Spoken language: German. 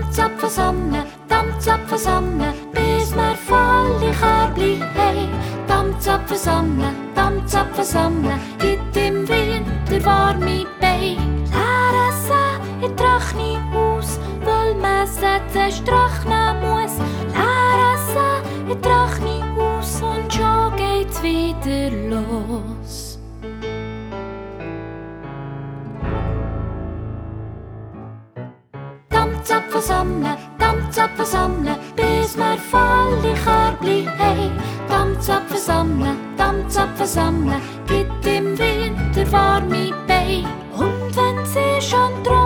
Dampfzapfen sammeln, bis wir volle Körbli haben. Dampfzapfen sammeln, gibt im Winter warme Beine. Leere in trockene Haus, weil man zuerst trocknen muss. Leere in trockene Haus und schon geht's wieder los. Dampfzapfen sammeln, bis wir volle Körbli haben. Dampfzapfen sammeln, gibt im Winter warme Beine. Und wenn sie schon